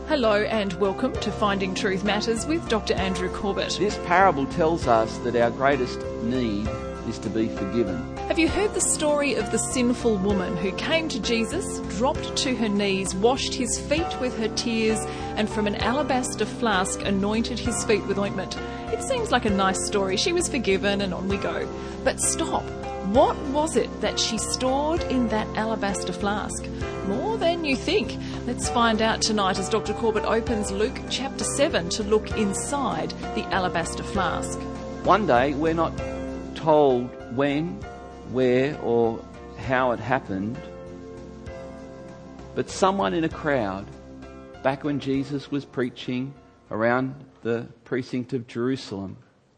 Hello and welcome to Finding Truth Matters with Dr. Andrew Corbett. This parable tells us that our greatest need is to be forgiven. Have you heard the story of the sinful woman who came to Jesus, dropped to her knees, washed his feet with her tears, and from an alabaster flask anointed his feet with ointment? It seems like a nice story. She was forgiven and on we go. But stop. What was it that she stored in that alabaster flask? More than you think. Let's find out tonight as Dr. Corbett opens Luke chapter 7 to look inside the alabaster flask. One day, we're not told when, where, or how it happened, but someone in a crowd, back when Jesus was preaching around the precinct of Jerusalem,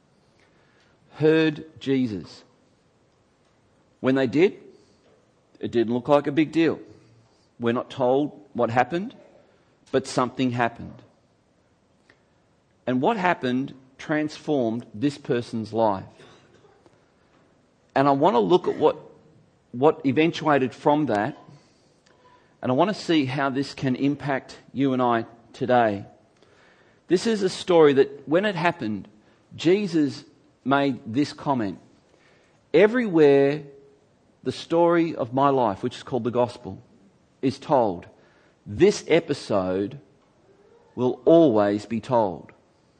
heard Jesus. When they did, it didn't look like a big deal. We're not told what happened, but something happened. And what happened transformed this person's life. And I want to look at what eventuated from that, and I want to see how this can impact you and I today. This is a story that when it happened, Jesus made this comment. Everywhere the story of my life, which is called the gospel, is told, this episode will always be told.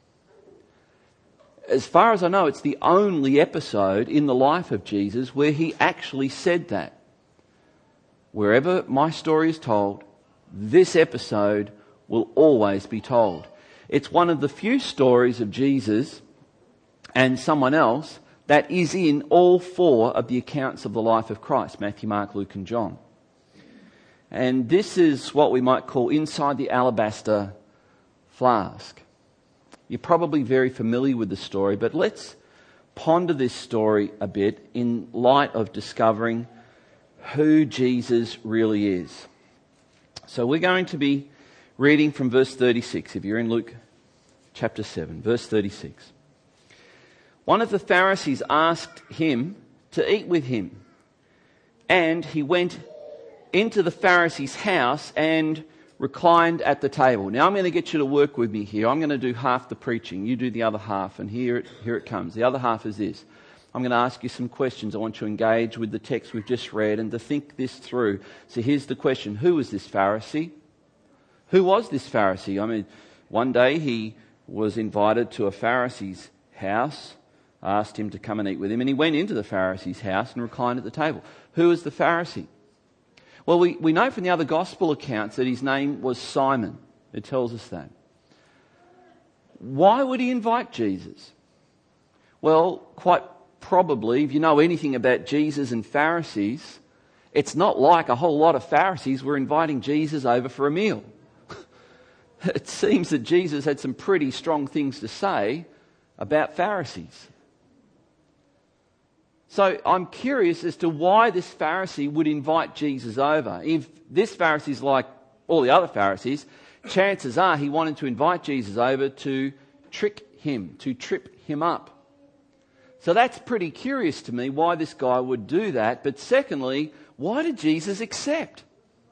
As far as I know, it's the only episode in the life of Jesus where he actually said that. Wherever my story is told, this episode will always be told. It's one of the few stories of Jesus and someone else that is in all four of the accounts of the life of Christ, Matthew, Mark, Luke and John. And this is what we might call inside the alabaster flask. You're probably very familiar with the story, but let's ponder this story a bit in light of discovering who Jesus really is. So we're going to be reading from verse 36, if you're in Luke chapter 7, verse 36. One of the Pharisees asked him to eat with him, and he went into the Pharisee's house and reclined at the table. Now I'm going to get you to work with me here. I'm going to do half the preaching. You do the other half, and here it comes. The other half is this. I'm going to ask you some questions. I want you to engage with the text we've just read and to think this through. So here's the question. Who was this Pharisee? Who was this Pharisee? I mean, one day he was invited to a Pharisee's house, asked him to come and eat with him, and he went into the Pharisee's house and reclined at the table. Who was the Pharisee? Well, we know from the other gospel accounts that his name was Simon. It tells us that. Why would he invite Jesus? Well, quite probably, if you know anything about Jesus and Pharisees, it's not like a whole lot of Pharisees were inviting Jesus over for a meal. It seems that Jesus had some pretty strong things to say about Pharisees. So I'm curious as to why this Pharisee would invite Jesus over. If this Pharisee is like all the other Pharisees, chances are he wanted to invite Jesus over to trick him, to trip him up. So that's pretty curious to me why this guy would do that. But secondly, why did Jesus accept?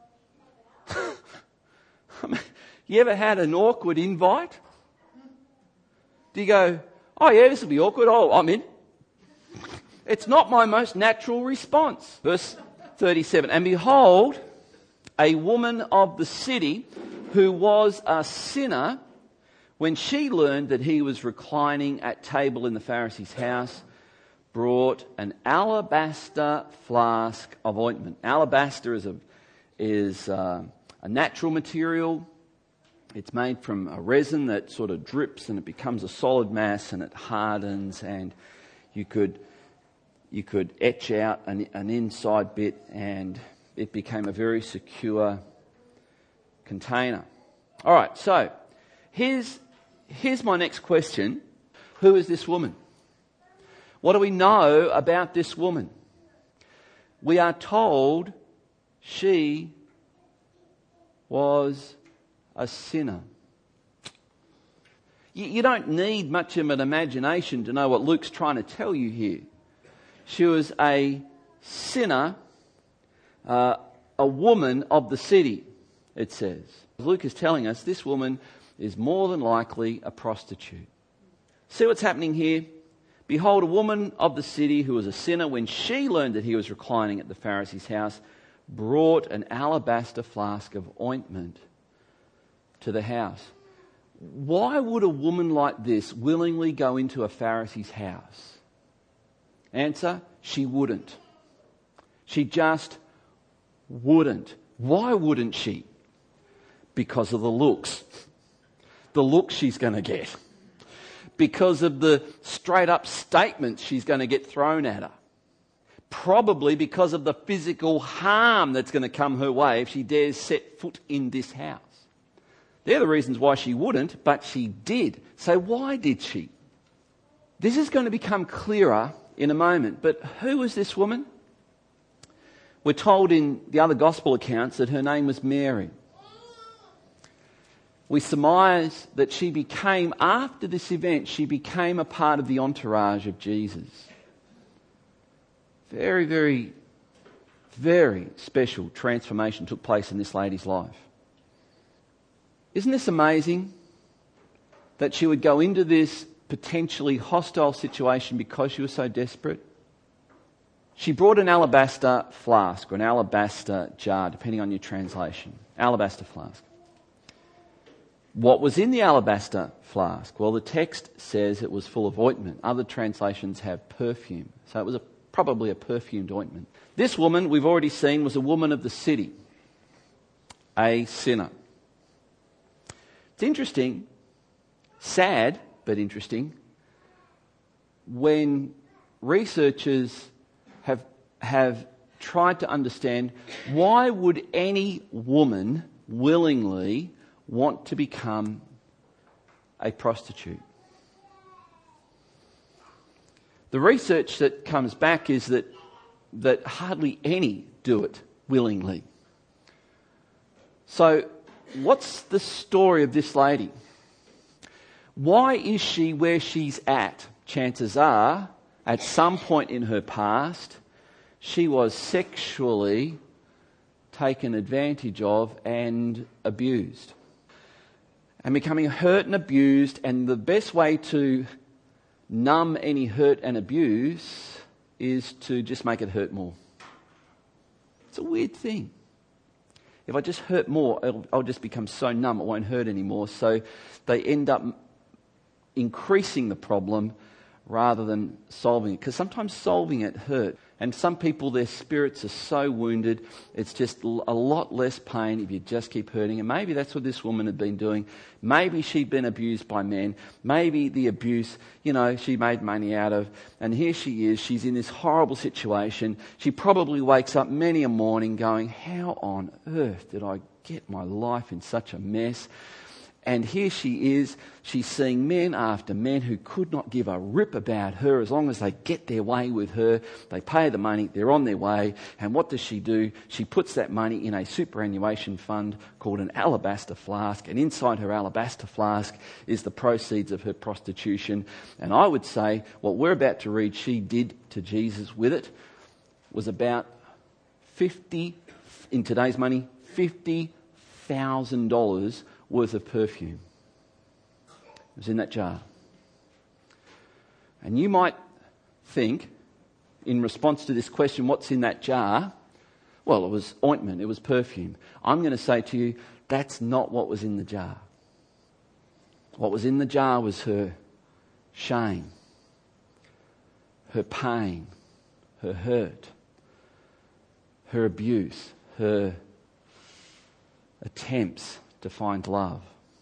I mean, you ever had an awkward invite? Do you go, oh yeah, this will be awkward. Oh, I'm in. It's not my most natural response. Verse 37, and behold, a woman of the city who was a sinner, when she learned that he was reclining at table in the Pharisee's house, brought an alabaster flask of ointment. Alabaster is a natural material. It's made from a resin that sort of drips and it becomes a solid mass and it hardens, and you could etch out an inside bit and it became a very secure container. All right, so here's my next question. Who is this woman? What do we know about this woman? We are told she was a sinner. You don't need much of an imagination to know what Luke's trying to tell you here. She was a sinner, a woman of the city, it says. Luke is telling us this woman is more than likely a prostitute. See what's happening here? Behold, a woman of the city who was a sinner, when she learned that he was reclining at the Pharisee's house, brought an alabaster flask of ointment to the house. Why would a woman like this willingly go into a Pharisee's house? Answer, she wouldn't. She just wouldn't. Why wouldn't she? Because of the looks. The look she's going to get. Because of the straight up statements she's going to get thrown at her. Probably because of the physical harm that's going to come her way if she dares set foot in this house. They're the reasons why she wouldn't, but she did. So why did she? This is going to become clearer in a moment. But who was this woman? We're told in the other gospel accounts that her name was Mary. We surmise that she became, after this event, she became a part of the entourage of Jesus. Very, very, very special transformation took place in this lady's life. Isn't this amazing that she would go into this potentially hostile situation because she was so desperate? She brought an alabaster flask or an alabaster jar, depending on your translation. Alabaster flask. What was in the alabaster flask? Well, the text says it was full of ointment. Other translations have perfume. So it was probably a perfumed ointment. This woman, we've already seen, was a woman of the city. A sinner. It's interesting, sad but interesting, when researchers have tried to understand why would any woman willingly want to become a prostitute. The research that comes back is that hardly any do it willingly. So, what's the story of this lady? Why is she where she's at? Chances are, at some point in her past, she was sexually taken advantage of and abused. And becoming hurt and abused, and the best way to numb any hurt and abuse is to just make it hurt more. It's a weird thing. If I just hurt more, I'll just become so numb it won't hurt anymore. So they end up increasing the problem rather than solving it. Because sometimes solving it hurt. And some people, their spirits are so wounded, it's just a lot less pain if you just keep hurting. And maybe that's what this woman had been doing. Maybe she'd been abused by men. Maybe the abuse, she made money out of. And here she is, she's in this horrible situation. She probably wakes up many a morning going, how on earth did I get my life in such a mess? And here she is, she's seeing men after men who could not give a rip about her as long as they get their way with her. They pay the money, they're on their way. And what does she do? She puts that money in a superannuation fund called an alabaster flask. And inside her alabaster flask is the proceeds of her prostitution. And I would say what we're about to read she did to Jesus with it was about in today's money, $50,000 worth of perfume. It was in that jar. And you might think, in response to this question, what's in that jar? Well, it was ointment, it was perfume. I'm going to say to you, that's not what was in the jar. What was in the jar was her shame, her pain, her hurt, her abuse, her attempts to find love.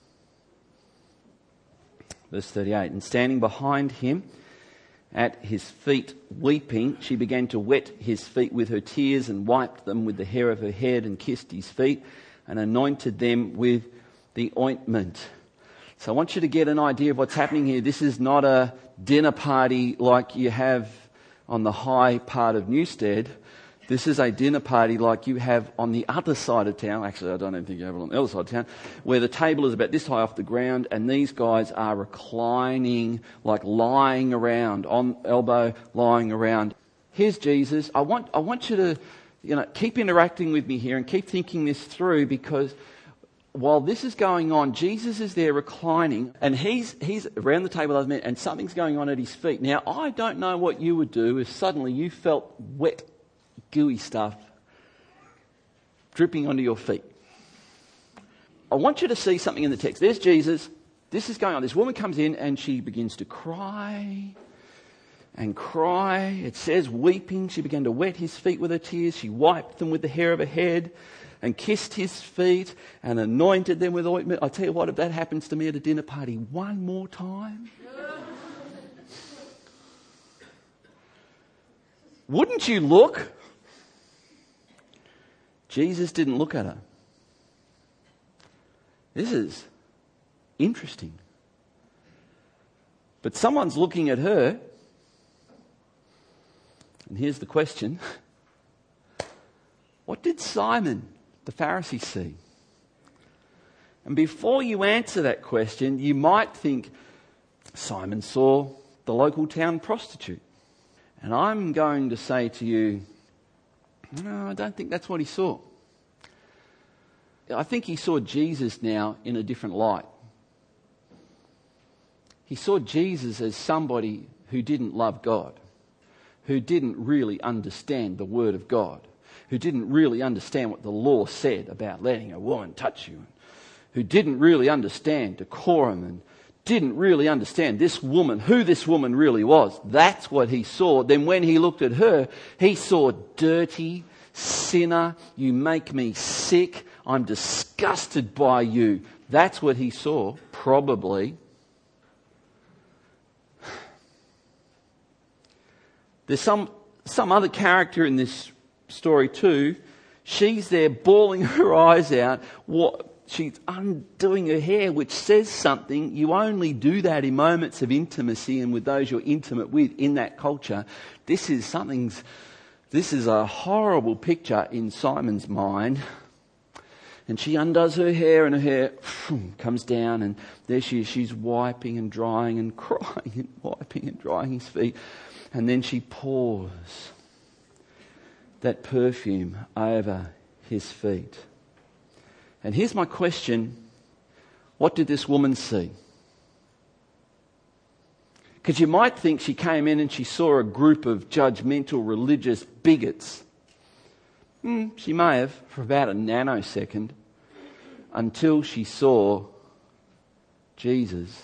Verse 38, and standing behind him at his feet weeping, she began to wet his feet with her tears and wiped them with the hair of her head and kissed his feet and anointed them with the ointment. So I want you to get an idea of what's happening here. This is not a dinner party like you have on the high part of Newstead. This is a dinner party like you have on the other side of town. Actually, I don't even think you have it on the other side of town, where the table is about this high off the ground and these guys are reclining, like lying around, on elbow, lying around. Here's Jesus. I want you to, keep interacting with me here and keep thinking this through, because while this is going on, Jesus is there reclining, and he's around the table with other men, and something's going on at his feet. Now, I don't know what you would do if suddenly you felt wet, gooey stuff dripping onto your feet. I want you to see something in the text. There's Jesus. This is going on. This woman comes in and she begins to cry and cry. It says weeping. She began to wet his feet with her tears. She wiped them with the hair of her head and kissed his feet and anointed them with ointment. I tell you what, if that happens to me at a dinner party one more time, wouldn't you look? Jesus didn't look at her. This is interesting. But someone's looking at her. And here's the question. What did Simon the Pharisee see? And before you answer that question, you might think Simon saw the local town prostitute. And I'm going to say to you, no, I don't think that's what he saw. I think he saw Jesus now in a different light. He saw Jesus as somebody who didn't love God, who didn't really understand the Word of God, who didn't really understand what the law said about letting a woman touch you, who didn't really understand decorum and didn't really understand this woman, who this woman really was. That's what he saw. Then when he looked at her, he saw dirty sinner. You make me sick. I'm disgusted by you. That's what he saw, probably. There's some other character in this story too. She's there bawling her eyes out. She's undoing her hair, which says something. You only do that in moments of intimacy and with those you're intimate with in that culture. This is a horrible picture in Simon's mind. And she undoes her hair and her hair comes down, and there she is. She's wiping and drying and crying and wiping and drying his feet. And then she pours that perfume over his feet. And here's my question. What did this woman see? Because you might think she came in and she saw a group of judgmental religious bigots. She may have for about a nanosecond, until she saw Jesus.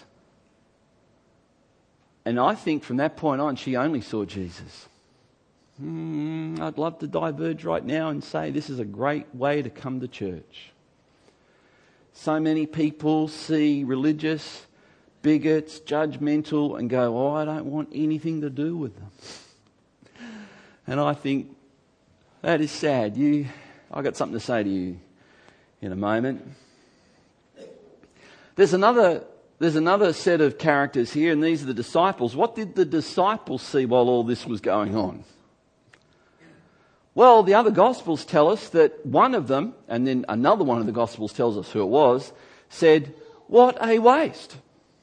And I think from that point on, she only saw Jesus. I'd love to diverge right now and say this is a great way to come to church. So many people see religious bigots, judgmental, and go, oh, I don't want anything to do with them. And I think, that is sad. I've got something to say to you in a moment. There's another set of characters here, and these are the disciples. What did the disciples see while all this was going on? Well, the other Gospels tell us that one of them, and then another one of the Gospels tells us who it was, said, what a waste.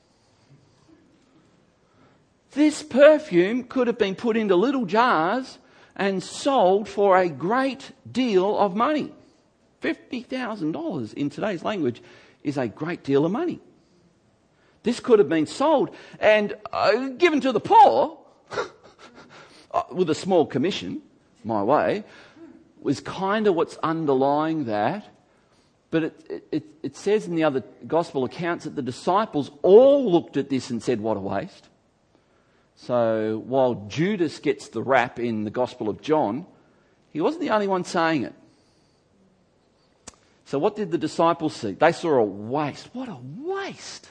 This perfume could have been put into little jars and sold for a great deal of money. $50,000 in today's language is a great deal of money. This could have been sold and given to the poor with a small commission, my way, was kind of what's underlying that. But it says in the other gospel accounts that the disciples all looked at this and said, what a waste. So while Judas gets the rap in the Gospel of John, he wasn't the only one saying it. So what did the disciples see? They saw a waste. What a waste.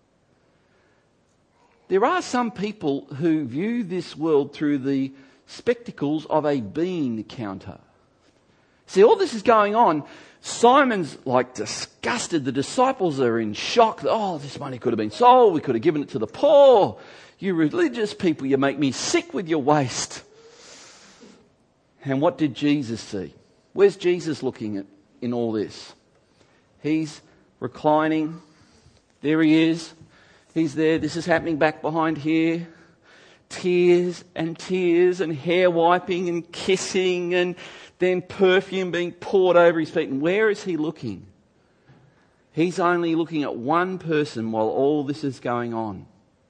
There are some people who view this world through the spectacles of a bean counter. See, all this is going on. Simon's like disgusted. The disciples are in shock. Oh, this money could have been sold. We could have given it to the poor. You religious people, you make me sick with your waste. And what did Jesus see? Where's Jesus looking at in all this? He's reclining. There he is. He's there. This is happening back behind here. Tears and hair wiping and kissing and then perfume being poured over his feet. And where is he looking? He's only looking at one person while all this is going on.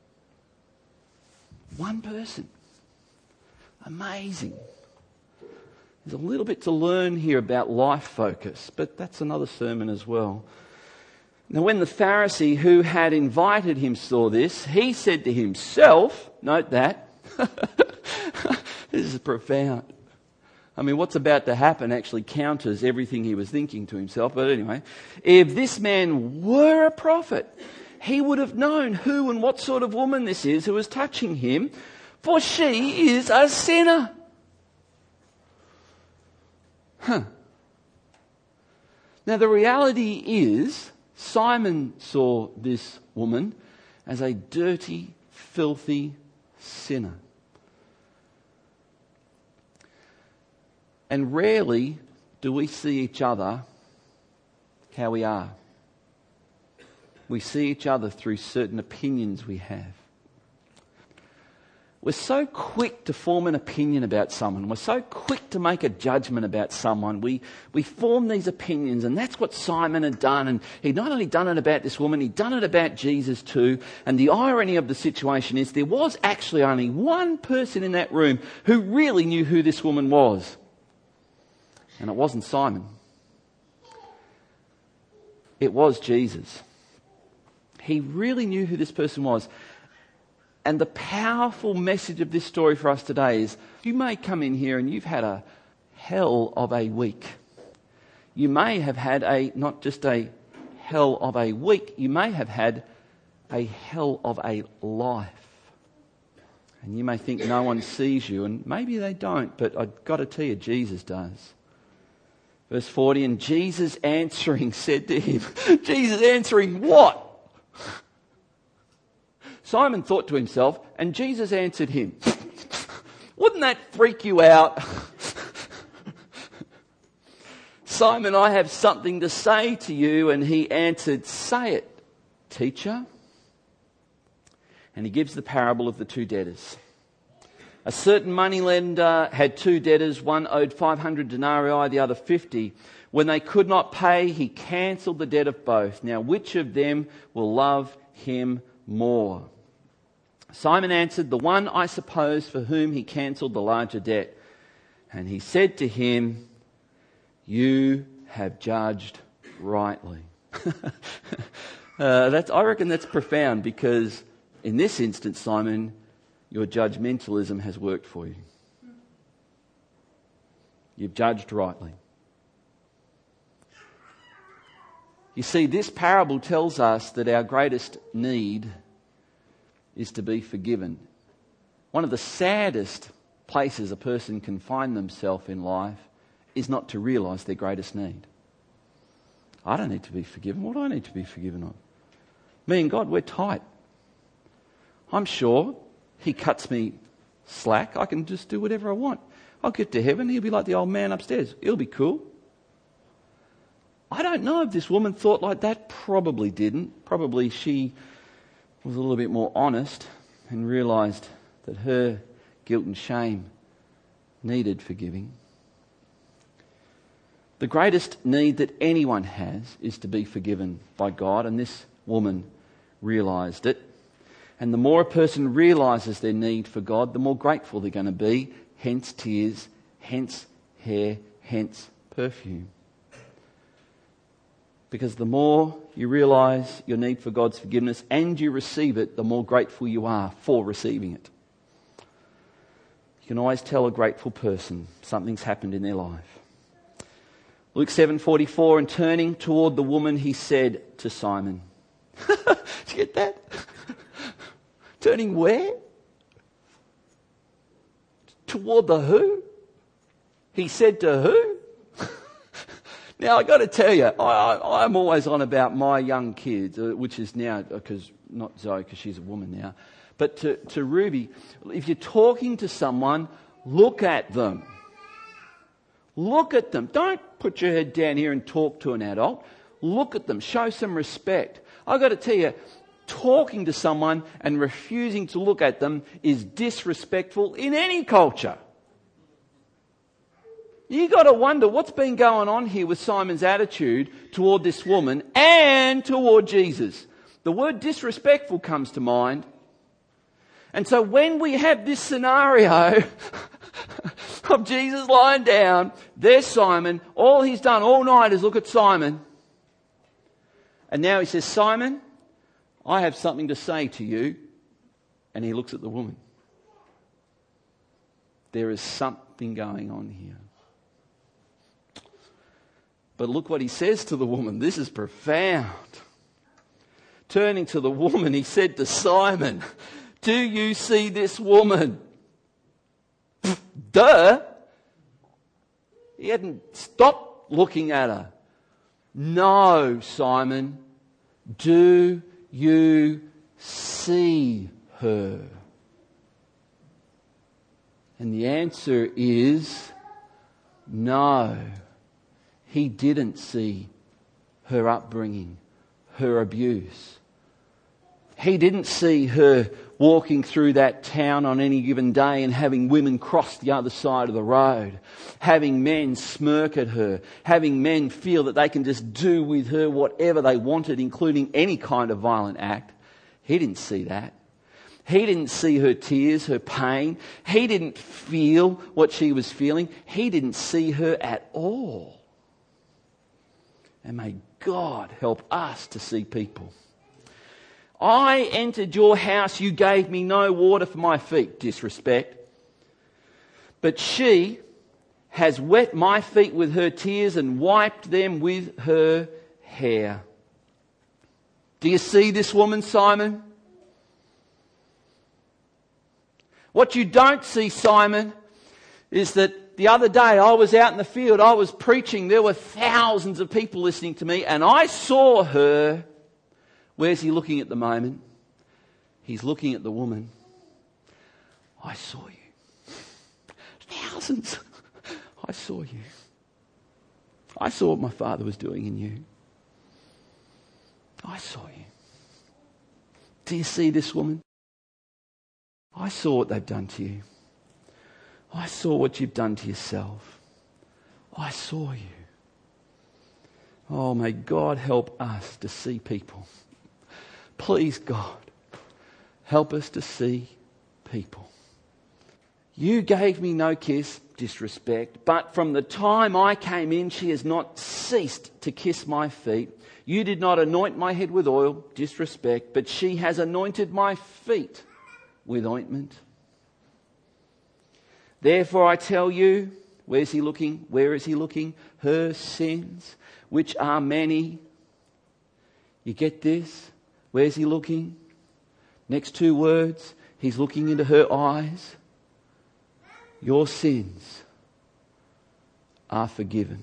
One person. Amazing. There's a little bit to learn here about life focus, but that's another sermon as well. Now, when the Pharisee who had invited him saw this, he said to himself, note that, this is profound. I mean, what's about to happen actually counters everything he was thinking to himself. But anyway, if this man were a prophet, he would have known who and what sort of woman this is who is touching him, for she is a sinner. Now, the reality is, Simon saw this woman as a dirty, filthy sinner. And rarely do we see each other how we are. We see each other through certain opinions we have. We're so quick to form an opinion about someone. We're so quick to make a judgment about someone. We form these opinions, and that's what Simon had done. And he'd not only done it about this woman, he'd done it about Jesus too. And the irony of the situation is there was actually only one person in that room who really knew who this woman was. And it wasn't Simon. It was Jesus. He really knew who this person was. And the powerful message of this story for us today is, you may come in here and you've had a hell of a week. You may have had not just a hell of a week, you may have had a hell of a life. And you may think no one sees you, and maybe they don't, but I've got to tell you, Jesus does. Verse 40, and Jesus answering said to him, Jesus answering what? Simon thought to himself, and Jesus answered him. Wouldn't that freak you out? Simon, I have something to say to you. And he answered, say it, teacher. And he gives the parable of the two debtors. A certain moneylender had two debtors. One owed 500 denarii, the other 50. When they could not pay, he cancelled the debt of both. Now, which of them will love him more? Simon answered, the one, I suppose, for whom he cancelled the larger debt. And he said to him, you have judged rightly. I reckon that's profound, because in this instance, Simon, your judgmentalism has worked for you. You've judged rightly. You see, this parable tells us that our greatest need is to be forgiven. One of the saddest places a person can find themselves in life is not to realise their greatest need. I don't need to be forgiven. What do I need to be forgiven of? Me and God, we're tight. I'm sure He cuts me slack. I can just do whatever I want. I'll get to heaven. He'll be like the old man upstairs. It'll be cool. I don't know if this woman thought like that. Probably didn't. Probably she was a little bit more honest and realised that her guilt and shame needed forgiving. The greatest need that anyone has is to be forgiven by God, and this woman realised it. And the more a person realises their need for God, the more grateful they're going to be. Hence tears, hence hair, hence perfume. Because the more you realise your need for God's forgiveness and you receive it, the more grateful you are for receiving it. You can always tell a grateful person something's happened in their life. Luke 7:44, and turning toward the woman, he said to Simon. Did you get that? Turning where? Toward the who? He said to who? Now, I got to tell you, I'm always on about my young kids, which is now, because not Zoe, because she's a woman now, but to Ruby, if you're talking to someone, look at them. Look at them. Don't put your head down here and talk to an adult. Look at them. Show some respect. I've got to tell you, talking to someone and refusing to look at them is disrespectful in any culture. You got to wonder what's been going on here with Simon's attitude toward this woman and toward Jesus. The word disrespectful comes to mind. And so when we have this scenario of Jesus lying down, there's Simon. All he's done all night is look at Simon. And now he says, Simon, I have something to say to you. And he looks at the woman. There is something going on here. But look what he says to the woman. This is profound. Turning to the woman, he said to Simon, do you see this woman? Duh. He hadn't stopped looking at her. No, Simon. Do you see her? And the answer is no. He didn't see her upbringing, her abuse. He didn't see her walking through that town on any given day and having women cross the other side of the road, having men smirk at her, having men feel that they can just do with her whatever they wanted, including any kind of violent act. He didn't see that. He didn't see her tears, her pain. He didn't feel what she was feeling. He didn't see her at all. And may God help us to see people. I entered your house, you gave me no water for my feet, disrespect. But she has wet my feet with her tears and wiped them with her hair. Do you see this woman, Simon? What you don't see, Simon, is that the other day I was out in the field, I was preaching, there were thousands of people listening to me, and I saw her. Where's he looking at the moment? He's looking at the woman. I saw you. Thousands. I saw you. I saw what my Father was doing in you. I saw you. Do you see this woman? I saw what they've done to you. I saw what you've done to yourself. I saw you. Oh, may God help us to see people. Please, God, help us to see people. You gave me no kiss, disrespect, but from the time I came in, she has not ceased to kiss my feet. You did not anoint my head with oil, disrespect, but she has anointed my feet with ointment. Therefore I tell you, where's he looking? Where is he looking? Her sins, which are many. You get this? Where's he looking? Next two words, he's looking into her eyes. Your sins are forgiven.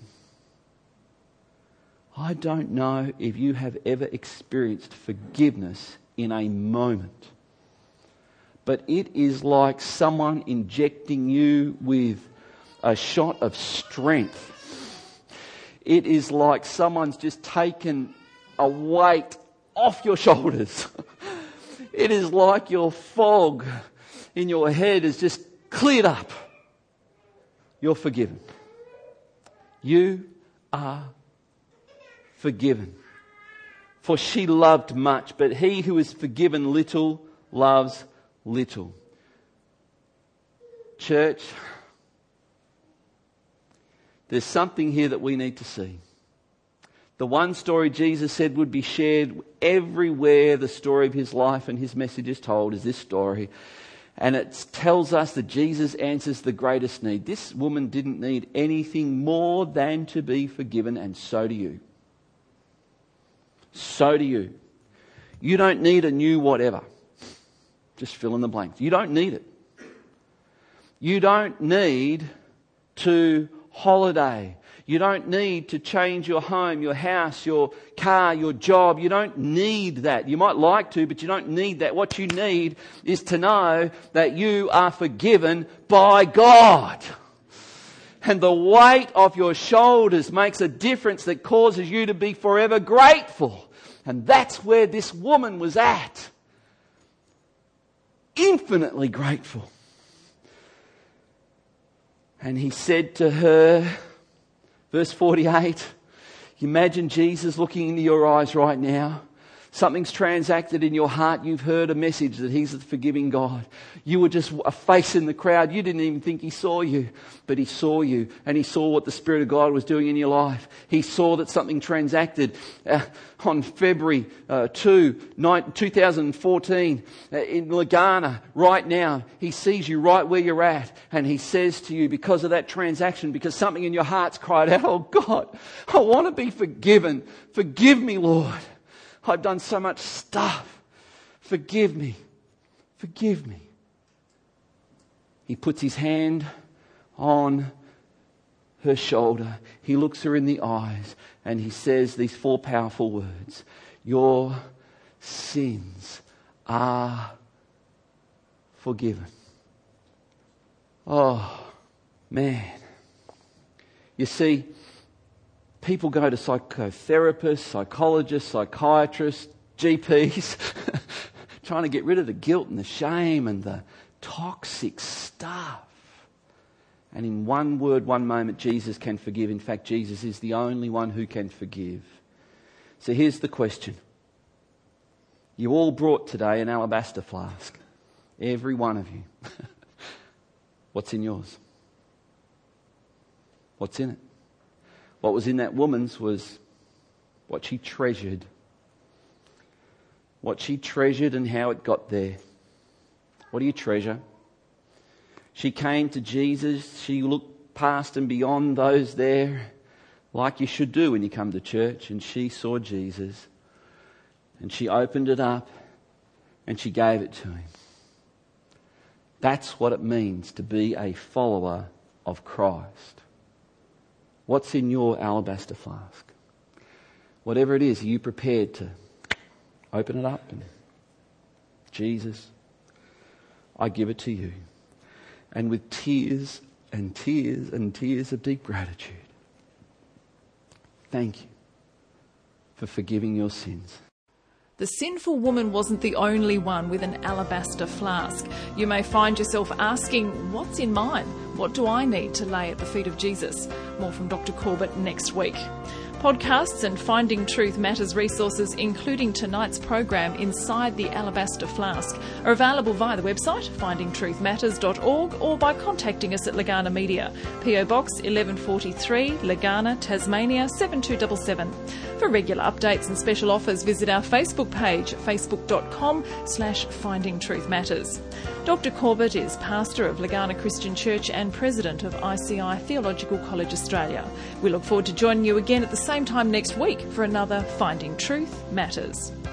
I don't know if you have ever experienced forgiveness in a moment, but it is like someone injecting you with a shot of strength. It is like someone's just taken a weight off your shoulders. It is like your fog in your head is just cleared up. You're forgiven. You are forgiven. For she loved much, but he who is forgiven little loves little. Church, there's something here that we need to see. The one story Jesus said would be shared everywhere the story of his life and his message is told is this story. And it tells us that Jesus answers the greatest need. This woman didn't need anything more than to be forgiven, and so do you. So do you. You don't need a new whatever. Just fill in the blanks. You don't need it. You don't need to holiday. You don't need to change your home, your house, your car, your job. You don't need that. You might like to, but you don't need that. What you need is to know that you are forgiven by God. And the weight off your shoulders makes a difference that causes you to be forever grateful. And that's where this woman was at. Infinitely grateful. And he said to her, verse 48, imagine Jesus looking into your eyes right now. Something's transacted in your heart. You've heard a message that he's the forgiving God. You were just a face in the crowd. You didn't even think he saw you, but he saw you, and he saw what the Spirit of God was doing in your life. He saw that something transacted on February 2014 in Lagana right now. He sees you right where you're at, and he says to you, because of that transaction, because something in your heart's cried out, oh God, I want to be forgiven. Forgive me, Lord. I've done so much stuff. Forgive me. Forgive me. He puts his hand on her shoulder. He looks her in the eyes and he says these 4 powerful words. Your sins are forgiven. Oh, man. You see, people go to psychotherapists, psychologists, psychiatrists, GPs, trying to get rid of the guilt and the shame and the toxic stuff. And in one word, one moment, Jesus can forgive. In fact, Jesus is the only one who can forgive. So here's the question. You all brought today an alabaster flask. Every one of you. What's in yours? What's in it? What was in that woman's was what she treasured. What she treasured and how it got there. What do you treasure? She came to Jesus. She looked past and beyond those there, like you should do when you come to church. And she saw Jesus. And she opened it up and she gave it to him. That's what it means to be a follower of Christ. What's in your alabaster flask? Whatever it is, are you prepared to open it up and Jesus, I give it to you. And with tears and tears and tears of deep gratitude, thank you for forgiving your sins. The sinful woman wasn't the only one with an alabaster flask. You may find yourself asking, what's in mine? What do I need to lay at the feet of Jesus? More from Dr. Corbett next week. Podcasts and Finding Truth Matters resources, including tonight's program Inside the Alabaster Flask, are available via the website findingtruthmatters.org or by contacting us at Lagana Media, PO Box 1143, Lagana, Tasmania 7277. For regular updates and special offers, visit our Facebook page, facebook.com/findingtruthmatters. Dr. Corbett is pastor of Lagana Christian Church and president of ICI Theological College Australia. We look forward to joining you again at the same time next week for another Finding Truth Matters.